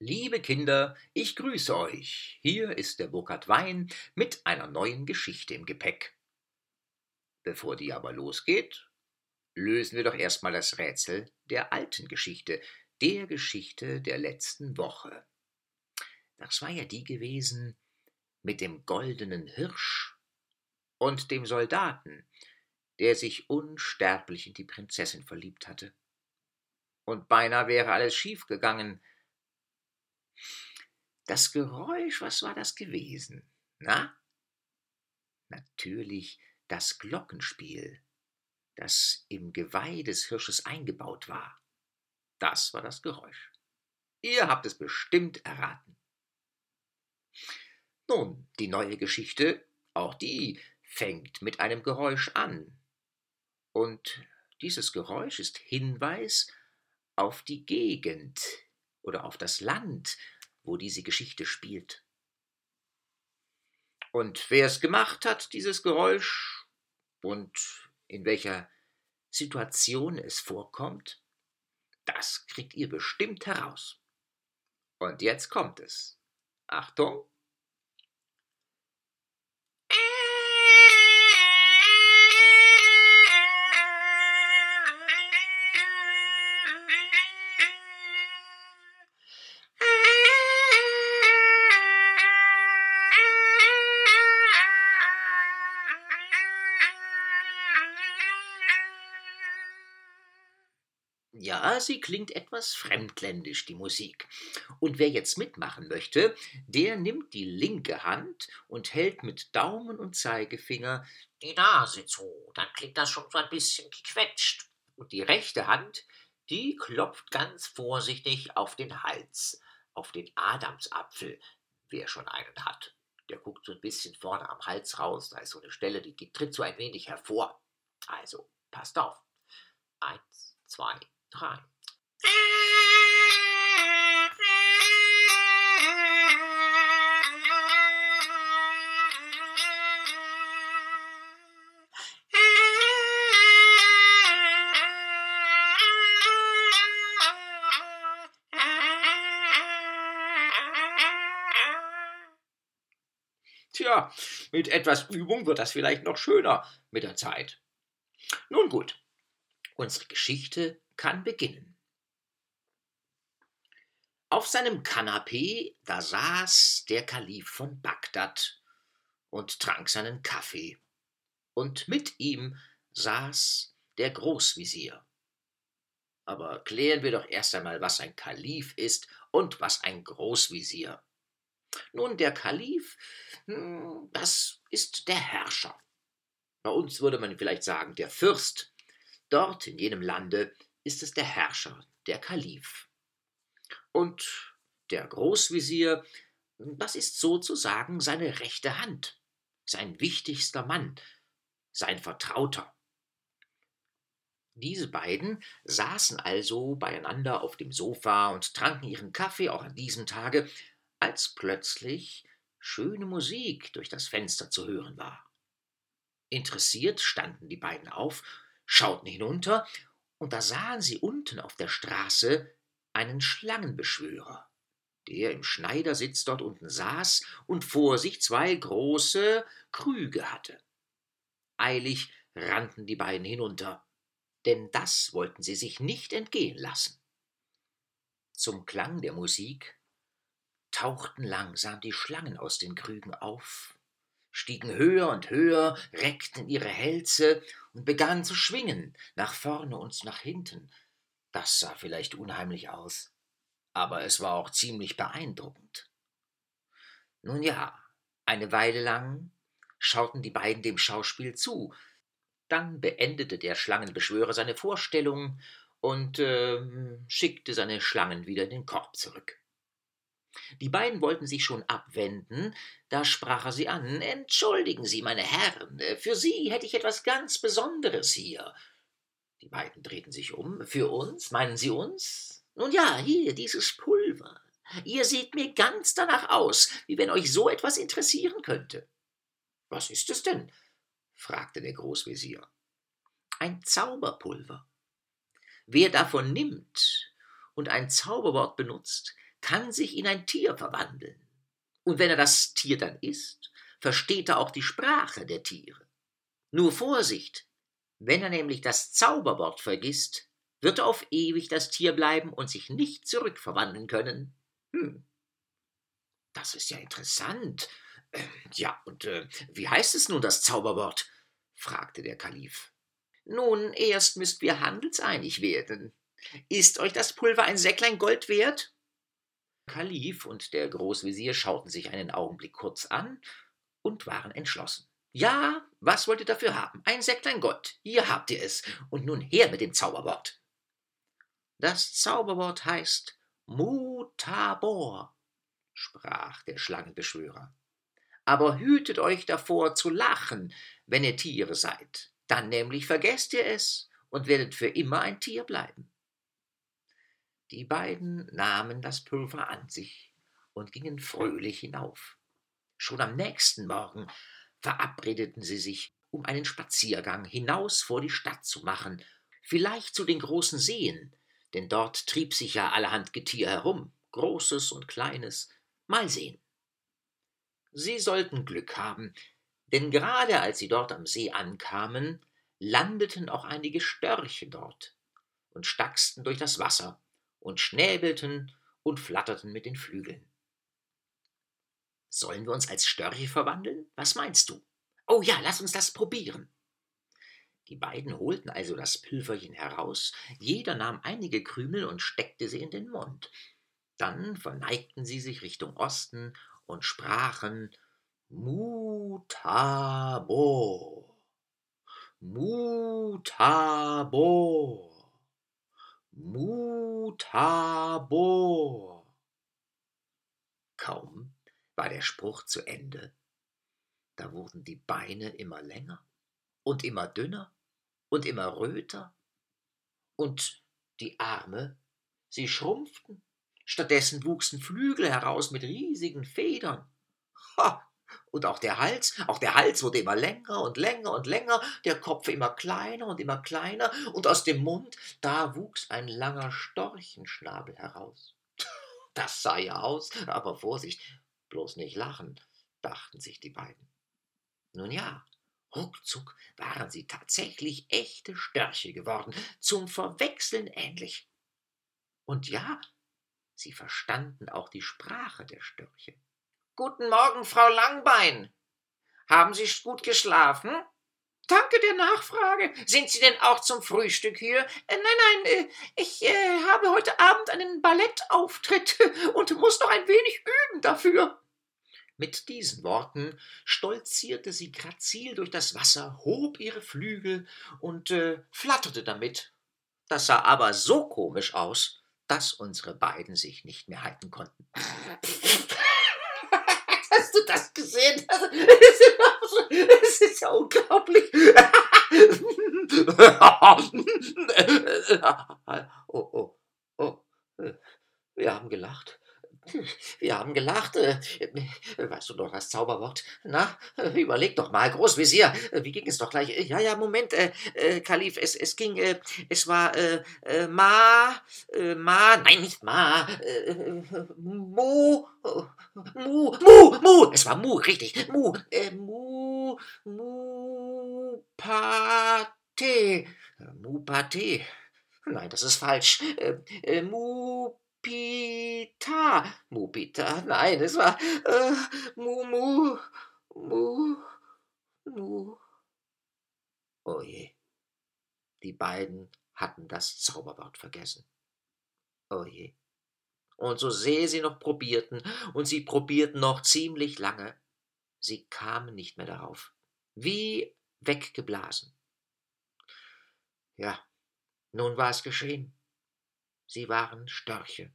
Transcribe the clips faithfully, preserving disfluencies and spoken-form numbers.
Liebe Kinder, ich grüße euch. Hier ist der Burkhard Wein mit einer neuen Geschichte im Gepäck. Bevor die aber losgeht, lösen wir doch erstmal das Rätsel der alten Geschichte, der Geschichte der letzten Woche. Das war ja die gewesen mit dem goldenen Hirsch und dem Soldaten, der sich unsterblich in die Prinzessin verliebt hatte. Und beinahe wäre alles schief gegangen. Das Geräusch, was war das gewesen? Na? Natürlich das Glockenspiel, das im Geweih des Hirsches eingebaut war. Das war das Geräusch. Ihr habt es bestimmt erraten. Nun, die neue Geschichte, auch die fängt mit einem Geräusch an. Und dieses Geräusch ist Hinweis auf die Gegend oder auf das Land, wo diese Geschichte spielt. Und wer es gemacht hat, dieses Geräusch, und in welcher Situation es vorkommt, das kriegt ihr bestimmt heraus. Und jetzt kommt es. Achtung! Ja, sie klingt etwas fremdländisch, die Musik. Und wer jetzt mitmachen möchte, der nimmt die linke Hand und hält mit Daumen und Zeigefinger die Nase zu. Dann klingt das schon so ein bisschen gequetscht. Und die rechte Hand, die klopft ganz vorsichtig auf den Hals, auf den Adamsapfel, wer schon einen hat. Der guckt so ein bisschen vorne am Hals raus, da ist so eine Stelle, die tritt so ein wenig hervor. Also, passt auf. Eins, zwei, drei. Tja, mit etwas Übung wird das vielleicht noch schöner mit der Zeit. Nun gut, unsere Geschichte kann beginnen. Auf seinem Kanapee, da saß der Kalif von Bagdad und trank seinen Kaffee. Und mit ihm saß der Großwesir. Aber klären wir doch erst einmal, was ein Kalif ist und was ein Großwesir. Nun, der Kalif, das ist der Herrscher. Bei uns würde man vielleicht sagen, der Fürst. Dort in jenem Lande ist es der Herrscher, der Kalif. Und der Großwesir, das ist sozusagen seine rechte Hand, sein wichtigster Mann, sein Vertrauter. Diese beiden saßen also beieinander auf dem Sofa und tranken ihren Kaffee auch an diesem Tage, als plötzlich schöne Musik durch das Fenster zu hören war. Interessiert standen die beiden auf, schauten hinunter, und da sahen sie unten auf der Straße einen Schlangenbeschwörer, der im Schneidersitz dort unten saß und vor sich zwei große Krüge hatte. Eilig rannten die beiden hinunter, denn das wollten sie sich nicht entgehen lassen. Zum Klang der Musik tauchten langsam die Schlangen aus den Krügen auf, stiegen höher und höher, reckten ihre Hälse und begannen zu schwingen, nach vorne und nach hinten. Das sah vielleicht unheimlich aus, aber es war auch ziemlich beeindruckend. Nun ja, eine Weile lang schauten die beiden dem Schauspiel zu. Dann beendete der Schlangenbeschwörer seine Vorstellung und äh, schickte seine Schlangen wieder in den Korb zurück. Die beiden wollten sich schon abwenden, da sprach er sie an. »Entschuldigen Sie, meine Herren, für Sie hätte ich etwas ganz Besonderes hier.« Die beiden drehten sich um. »Für uns? Meinen Sie uns?« »Nun ja, hier, dieses Pulver. Ihr seht mir ganz danach aus, wie wenn euch so etwas interessieren könnte.« »Was ist es denn?« fragte der Großwesir. »Ein Zauberpulver. Wer davon nimmt und ein Zauberwort benutzt, kann sich in ein Tier verwandeln. Und wenn er das Tier dann ist, versteht er auch die Sprache der Tiere. Nur Vorsicht, wenn er nämlich das Zauberwort vergisst, wird er auf ewig das Tier bleiben und sich nicht zurückverwandeln können. Hm, das ist ja interessant. Äh, ja, und äh, wie heißt es nun, das Zauberwort? Fragte der Kalif. Nun, erst müsst wir handelseinig werden. Ist euch das Pulver ein Säcklein Gold wert? Der Kalif und der Großvezier schauten sich einen Augenblick kurz an und waren entschlossen. Ja, was wollt ihr dafür haben? Ein Säcklein Gold. Hier habt ihr es. Und nun her mit dem Zauberwort. Das Zauberwort heißt Mutabor, sprach der Schlangenbeschwörer. Aber hütet euch davor zu lachen, wenn ihr Tiere seid. Dann nämlich vergesst ihr es und werdet für immer ein Tier bleiben. Die beiden nahmen das Pulver an sich und gingen fröhlich hinauf. Schon am nächsten Morgen verabredeten sie sich, um einen Spaziergang hinaus vor die Stadt zu machen, vielleicht zu den großen Seen, denn dort trieb sich ja allerhand Getier herum, Großes und Kleines. Mal sehen. Sie sollten Glück haben, denn gerade als sie dort am See ankamen, landeten auch einige Störche dort und stachsten durch das Wasser und schnäbelten und flatterten mit den Flügeln. Sollen wir uns als Störche verwandeln? Was meinst du? Oh ja, lass uns das probieren. Die beiden holten also das Pülverchen heraus, jeder nahm einige Krümel und steckte sie in den Mund. Dann verneigten sie sich Richtung Osten und sprachen Mutabor, Mutabor, Mutabor. Kaum war der Spruch zu Ende, da wurden die Beine immer länger und immer dünner und immer röter, und die Arme, sie schrumpften, stattdessen wuchsen Flügel heraus mit riesigen Federn. Ha! Und auch der Hals, auch der Hals wurde immer länger und länger und länger, der Kopf immer kleiner und immer kleiner, und aus dem Mund, da wuchs ein langer Storchenschnabel heraus. Das sah ja aus, aber Vorsicht, bloß nicht lachen, dachten sich die beiden. Nun ja, ruckzuck waren sie tatsächlich echte Störche geworden, zum Verwechseln ähnlich. Und ja, sie verstanden auch die Sprache der Störche. »Guten Morgen, Frau Langbein. Haben Sie gut geschlafen?« »Danke der Nachfrage. Sind Sie denn auch zum Frühstück hier?« äh, »Nein, nein, äh, ich äh, habe heute Abend einen Ballettauftritt und muss noch ein wenig üben dafür.« Mit diesen Worten stolzierte sie grazil durch das Wasser, hob ihre Flügel und äh, flatterte damit. Das sah aber so komisch aus, dass unsere beiden sich nicht mehr halten konnten. Hast du das gesehen? Es ist ja unglaublich. Oh, oh, oh. Wir haben gelacht. Wir haben gelacht. Weißt du noch das Zauberwort? Na, überleg doch mal, Großvezier. Wie ging es doch gleich? Ja, ja, Moment, äh, äh, Kalif, es, es ging, äh, es war, äh, äh, Ma, äh, Ma, nein, nicht Ma, äh, Mu, Mu, Mu, Mu, es war Mu, richtig, Mu, äh, Mu, Mu, Pate, Mu, Pate. Nein, das ist falsch. Äh, äh, Mu, Pita, Mupita, nein, es war äh, Mu, Mu, Mu, Mu. Oh je, die beiden hatten das Zauberwort vergessen. Oh je. Und so sehr sie noch probierten, und sie probierten noch ziemlich lange, sie kamen nicht mehr darauf. Wie weggeblasen. Ja, nun war es geschehen. Sie waren Störche.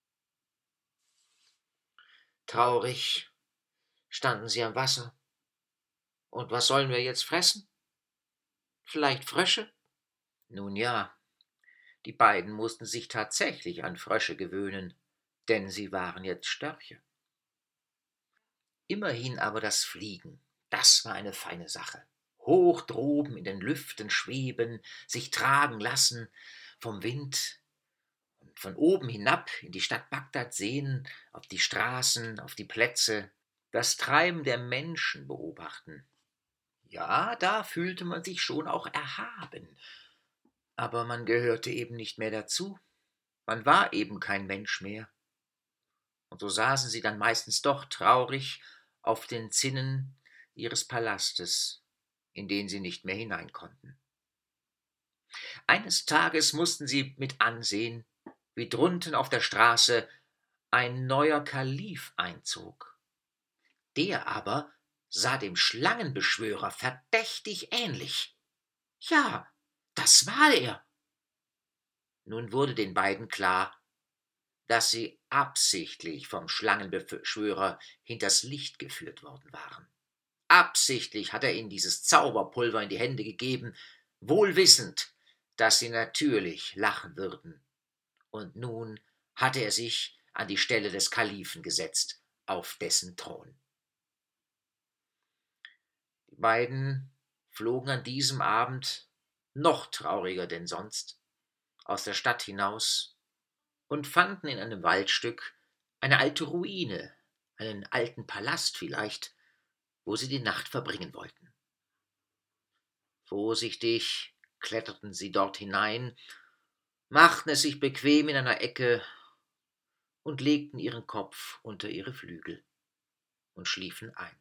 Traurig standen sie am Wasser. Und was sollen wir jetzt fressen? Vielleicht Frösche? Nun ja, die beiden mussten sich tatsächlich an Frösche gewöhnen, denn sie waren jetzt Störche. Immerhin aber das Fliegen, das war eine feine Sache. Hoch droben in den Lüften schweben, sich tragen lassen vom Wind und von oben hinab in die Stadt Bagdad sehen, auf die Straßen, auf die Plätze, das Treiben der Menschen beobachten. Ja, da fühlte man sich schon auch erhaben, aber man gehörte eben nicht mehr dazu. Man war eben kein Mensch mehr. Und so saßen sie dann meistens doch traurig auf den Zinnen ihres Palastes, in den sie nicht mehr hinein konnten. Eines Tages mussten sie mit ansehen, wie drunten auf der Straße ein neuer Kalif einzog. Der aber sah dem Schlangenbeschwörer verdächtig ähnlich. Ja, das war er. Nun wurde den beiden klar, dass sie absichtlich vom Schlangenbeschwörer hinters Licht geführt worden waren. Absichtlich hat er ihnen dieses Zauberpulver in die Hände gegeben, wohl wissend, dass sie natürlich lachen würden. Und nun hatte er sich an die Stelle des Kalifen gesetzt, auf dessen Thron. Die beiden flogen an diesem Abend, noch trauriger denn sonst, aus der Stadt hinaus und fanden in einem Waldstück eine alte Ruine, einen alten Palast vielleicht, wo sie die Nacht verbringen wollten. Vorsichtig kletterten sie dort hinein, machten es sich bequem in einer Ecke und legten ihren Kopf unter ihre Flügel und schliefen ein.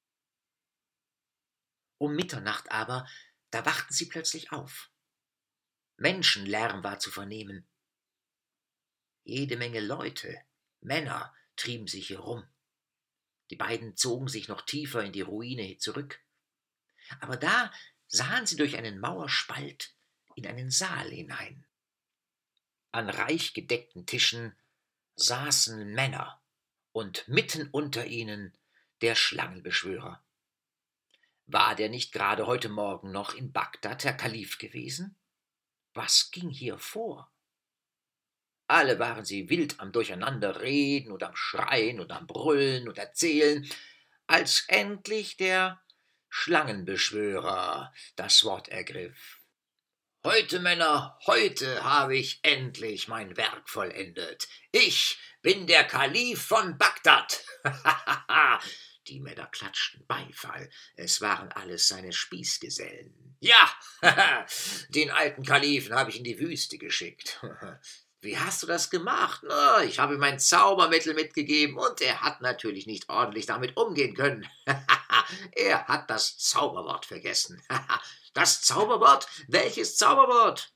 Um Mitternacht aber, da wachten sie plötzlich auf. Menschenlärm war zu vernehmen. Jede Menge Leute, Männer, trieben sich herum. Die beiden zogen sich noch tiefer in die Ruine zurück. Aber da sahen sie durch einen Mauerspalt in einen Saal hinein. An reich gedeckten Tischen saßen Männer und mitten unter ihnen der Schlangenbeschwörer. War der nicht gerade heute Morgen noch in Bagdad der Kalif gewesen? Was ging hier vor? Alle waren sie wild am Durcheinanderreden und am Schreien und am Brüllen und Erzählen, als endlich der Schlangenbeschwörer das Wort ergriff. »Heute, Männer, heute habe ich endlich mein Werk vollendet. Ich bin der Kalif von Bagdad.« Die Männer klatschten Beifall. Es waren alles seine Spießgesellen. »Ja, den alten Kalifen habe ich in die Wüste geschickt.« »Wie hast du das gemacht?« »Na, ich habe ihm mein Zaubermittel mitgegeben und er hat natürlich nicht ordentlich damit umgehen können. Er hat das Zauberwort vergessen.« »Das Zauberwort? Welches Zauberwort?«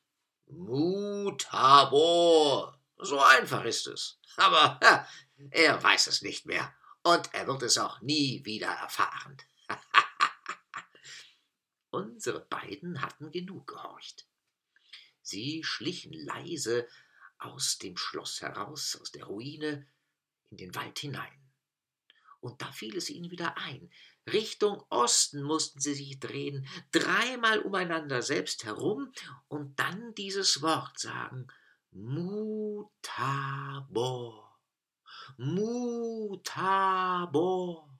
»Mutabor. So einfach ist es. Aber ja, er weiß es nicht mehr und er wird es auch nie wieder erfahren.« Unsere beiden hatten genug gehorcht. Sie schlichen leise aus dem Schloss heraus, aus der Ruine, in den Wald hinein. Und da fiel es ihnen wieder ein. Richtung Osten mussten sie sich drehen, dreimal umeinander selbst herum und dann dieses Wort sagen: Mutabor, Mutabor,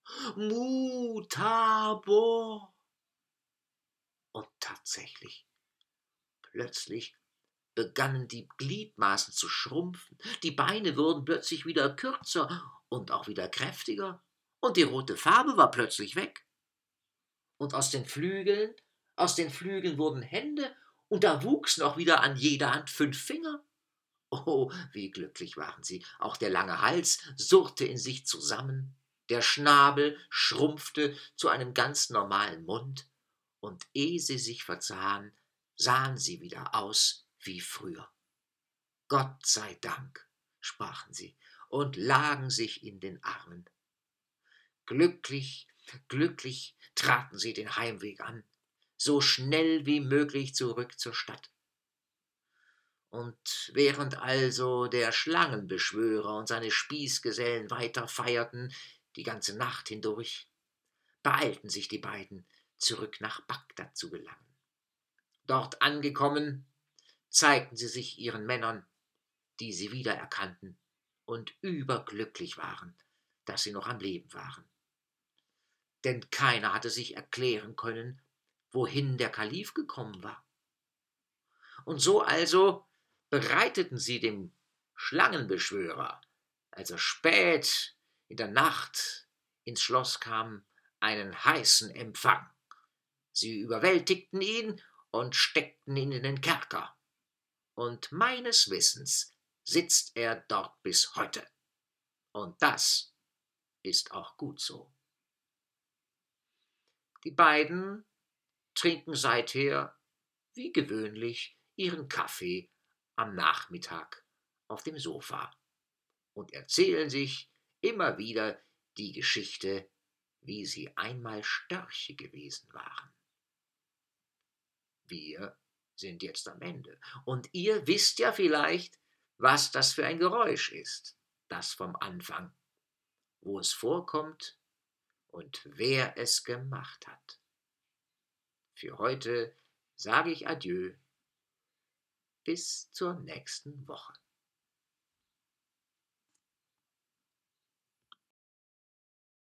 Mutabor. Und tatsächlich, plötzlich begannen die Gliedmaßen zu schrumpfen, die Beine wurden plötzlich wieder kürzer und auch wieder kräftiger, und die rote Farbe war plötzlich weg. Und aus den Flügeln, aus den Flügeln wurden Hände, und da wuchsen auch wieder an jeder Hand fünf Finger. Oh, wie glücklich waren sie. Auch der lange Hals surrte in sich zusammen, der Schnabel schrumpfte zu einem ganz normalen Mund, und ehe sie sich versahen, sahen sie wieder aus wie früher. »Gott sei Dank«, sprachen sie und lagen sich in den Armen. Glücklich, glücklich traten sie den Heimweg an, so schnell wie möglich zurück zur Stadt. Und während also der Schlangenbeschwörer und seine Spießgesellen weiter feierten, die ganze Nacht hindurch, beeilten sich die beiden, zurück nach Bagdad zu gelangen. Dort angekommen, zeigten sie sich ihren Männern, die sie wiedererkannten und überglücklich waren, dass sie noch am Leben waren. Denn keiner hatte sich erklären können, wohin der Kalif gekommen war. Und so also bereiteten sie dem Schlangenbeschwörer, als er spät in der Nacht ins Schloss kam, einen heißen Empfang. Sie überwältigten ihn und steckten ihn in den Kerker. Und meines Wissens sitzt er dort bis heute. Und das ist auch gut so. Die beiden trinken seither, wie gewöhnlich, ihren Kaffee am Nachmittag auf dem Sofa und erzählen sich immer wieder die Geschichte, wie sie einmal Störche gewesen waren. Wir sind jetzt am Ende. Und ihr wisst ja vielleicht, was das für ein Geräusch ist, das vom Anfang, wo es vorkommt und wer es gemacht hat. Für heute sage ich Adieu, bis zur nächsten Woche.